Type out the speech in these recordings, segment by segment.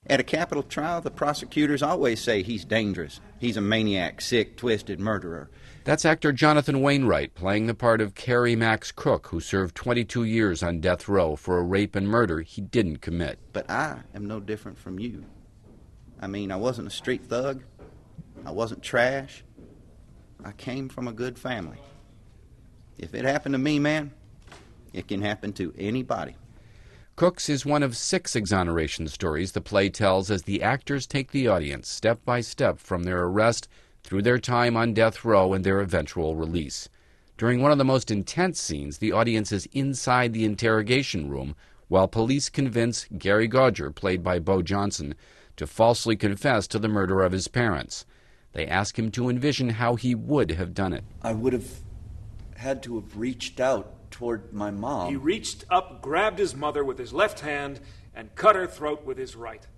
At a capital trial, the prosecutors always say he's dangerous. He's a maniac, sick, twisted murderer. That's actor Jonathan Wainwright playing the part of Kerry Max Cook, who served 22 years on death row for a rape and murder he didn't commit. But I am no different from you. I mean, I wasn't a street thug. I wasn't trash. I came from a good family. If it happened to me, man, it can happen to anybody. Cook's is one of 6 exoneration stories the play tells as the actors take the audience step by step from their arrest through their time on death row and their eventual release. During one of the most intense scenes, the audience is inside the interrogation room while police convince Gary Gauger, played by Bo Johnson, to falsely confess to the murder of his parents. They ask him to envision how he would have done it. I would have had to have reached out toward my mom. He reached up, grabbed his mother with his left hand, and cut her throat with his right.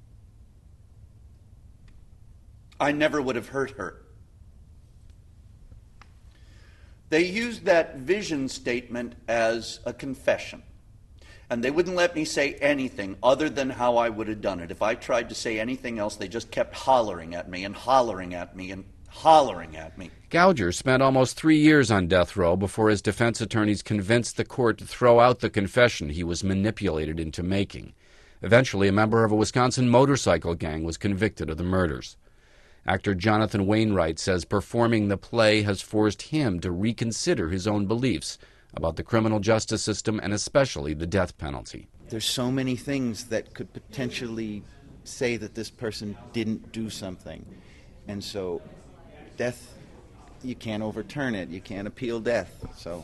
I never would have hurt her. They used that vision statement as a confession. And they wouldn't let me say anything other than how I would have done it. If I tried to say anything else, they just kept hollering at me and hollering at me and hollering at me. Gauger spent almost 3 years on death row before his defense attorneys convinced the court to throw out the confession he was manipulated into making. Eventually, a member of a Wisconsin motorcycle gang was convicted of the murders. Actor Jonathan Wainwright says performing the play has forced him to reconsider his own beliefs about the criminal justice system and especially the death penalty. There's so many things that could potentially say that this person didn't do something. And so death, you can't overturn it. You can't appeal death. So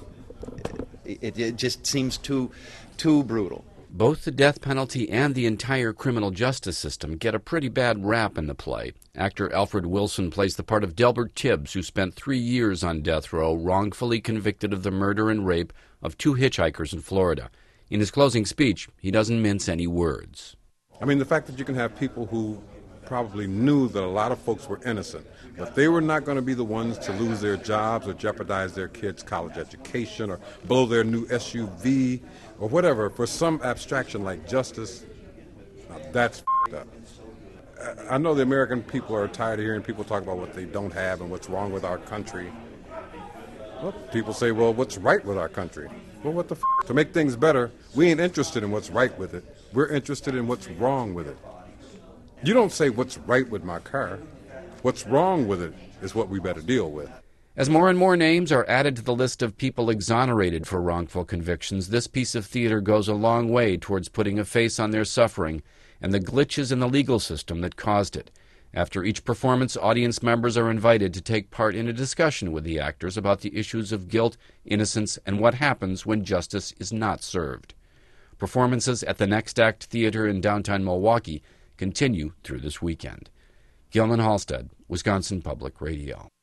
it just seems too brutal. Both the death penalty and the entire criminal justice system get a pretty bad rap in the play. Actor Alfred Wilson plays the part of Delbert Tibbs, who spent 3 years on death row, wrongfully convicted of the murder and rape of 2 hitchhikers in Florida. In his closing speech, he doesn't mince any words. I mean, the fact that you can have people who probably knew that a lot of folks were innocent, but they were not going to be the ones to lose their jobs or jeopardize their kids' college education or blow their new SUV or whatever for some abstraction like justice. Now that's f***ed up. I know the American people are tired of hearing people talk about what they don't have and what's wrong with our country. Well, people say, well, what's right with our country? Well, what the f***? To make things better, we ain't interested in what's right with it. We're interested in what's wrong with it. You don't say what's right with my car. What's wrong with it is what we better deal with. As more and more names are added to the list of people exonerated for wrongful convictions, this piece of theater goes a long way towards putting a face on their suffering and the glitches in the legal system that caused it. After each performance, audience members are invited to take part in a discussion with the actors about the issues of guilt, innocence, and what happens when justice is not served. Performances at the Next Act Theater in downtown Milwaukee continue through this weekend. Gilman Halstead, Wisconsin Public Radio.